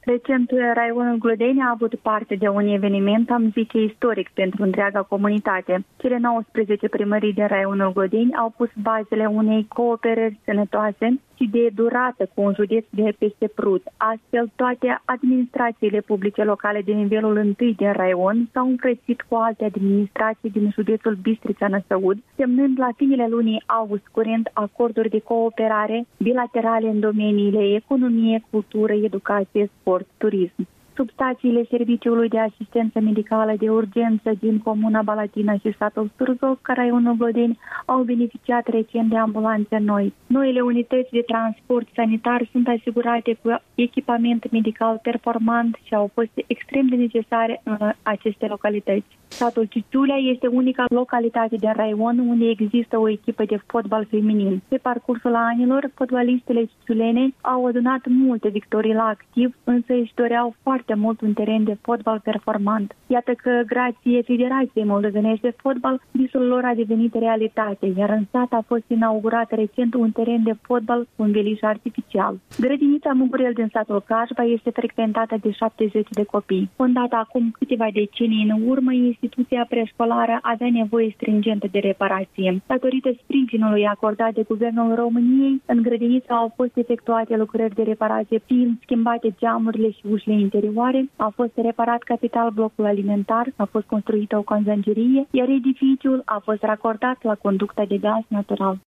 Recent, raionul Glodeni a avut parte de un eveniment, am zice, istoric pentru întreaga comunitate. Cele 19 primării din raionul Glodeni au pus bazele unei cooperări sănătoase și de durată cu un județ de peste Prut. Astfel, toate administrațiile publice locale de nivelul 1 din raion s-au înfrățit cu alte administrații din județul Bistrița-Năsăud, semnând la finele lunii august curent acorduri de cooperare bilaterale în domeniile economie, cultură, educație, sport, turism. Substațiile Serviciului de Asistență Medicală de Urgență din Comuna Balatina și satul Surzov, raionul Glodeni, au beneficiat recent de ambulanțe noi. Noile unități de transport sanitar sunt asigurate cu echipament medical performant și au fost extrem de necesare în aceste localități. Satul Ciuciulea este unica localitate din raion unde există o echipă de fotbal feminin. Pe parcursul anilor, fotbalistele ciuciulene au adunat multe victorii la activ, însă își doreau foarte mult un teren de fotbal performant. Iată că, grație Federației Moldovenești de Fotbal, visul lor a devenit realitate, iar în sat a fost inaugurat recent un teren de fotbal cu un veliș artificial. Grădinița Mugurel din satul Cajba este frecventată de 70 de copii. Fondată acum câteva decenii în urmă, instituția preșcolară avea nevoie stringentă de reparație. Datorită sprijinului acordat de Guvernul României, în grădiniță au fost efectuate lucrări de reparație, fiind schimbate geamurile și ușile interioare, a fost reparat capital blocul alimentar, a fost construită o conzangerie, iar edificiul a fost racordat la conducta de gaz natural.